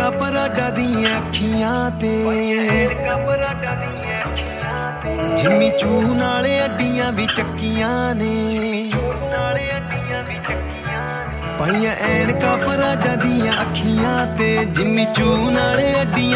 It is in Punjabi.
ਐਨਕਾਂ ਪਰਾਡਾ ਦੀਆਂ ਅੱਖੀਆਂ ਤੇ ਜਿੰਮੀ ਚੂ ਨਾਲੇ ਅੱਡੀਆਂ ਵੀ ਚੱਕੀਆਂ ਨੇ ਪਾਈਆਂ ਐਨਕਾਂ ਪਰਾਡਾ ਦੀਆਂ ਅੱਖੀਆਂ ਤੇ ਜਿੰਮੀ ਚੂ ਨਾਲੇ ਅੱਡੀਆਂ